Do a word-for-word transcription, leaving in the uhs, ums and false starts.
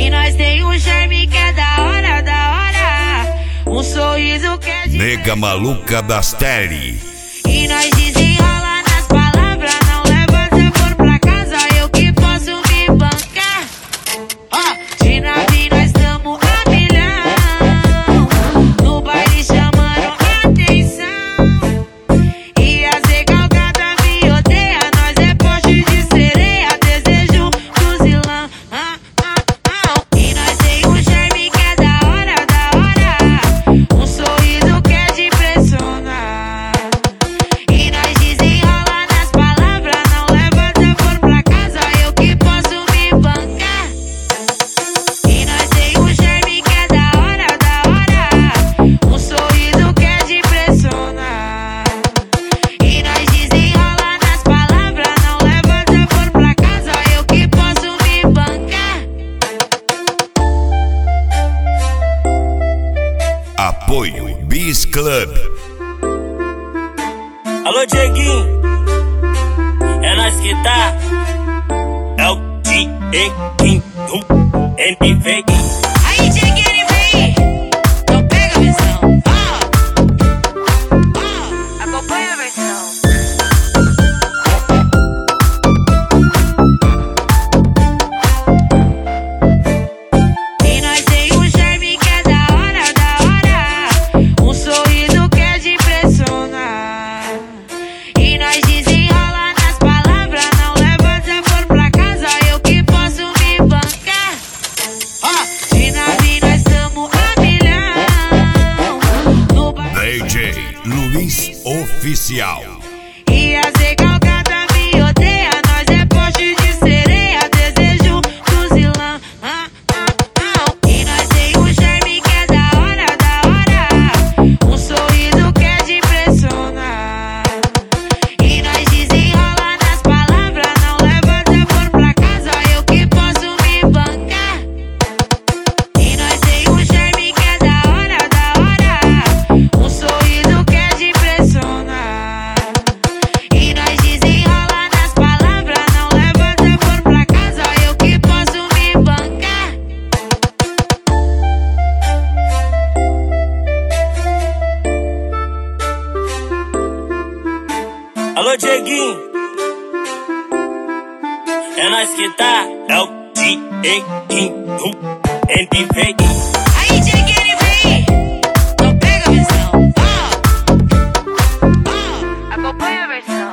E nós tem um charme que é da hora, da hora. Um sorriso que é de Nega maluca das Tele. E nós desenrola nas palavras, não leva se for pra casa, eu que posso me bancar. Ó, de nave nós tamo a milhão, no baile chamando atenção. E as recalcadas me odeia, nós é poste de sereia, desejo fuzilão. Ah, ah, ah. E nós tem um charme que é da hora, da hora. Um sorriso que é de impressionar. E nós desenrola nas palavras, não leva se for pra casa, eu que posso me bancar. E nós tem um charme que é da hora, da hora. Um sorriso que é de impressionar. E nós desenrola nas palavras, não leva se for pra casa, eu que posso me bancar. Apoio Bis Club. Alô, Dieguinho, é nós que tá. É o Dieguinho, N V. Aí, Dieguinho, ele vem. Então pega a visão. Ó, ó, acompanha a versão. E nós tem um charme que é da hora, da hora. Um sorriso que é de impressionar. E nós desenrola nas palavras, não leva se for pra casa, eu que posso me bancar. Ó, de nave nós tamo a milhão, no baile. D J Luiz Oficial. E as recalcadas me odeia, nós é poste de sereia, desejo fuzilão. Ah, ah, ah. E nós tem um charme que é da hora, da hora. Um sorriso que é de impressionar. E nós desenrola nas palavras, não leva se for pra casa, eu que posso me bancar. E nós tem um charme que é da hora, da hora. Um sorriso que é de impressionar. E nós desenrola nas palavras, não leva se for pra casa, eu que posso me bancar. Alô, Dieguinho, é nós que tá. É o Dieguinho, N V. Aí, Dieguinho, ele vem. Então pega a visão. Ó, ó, acompanha a versão.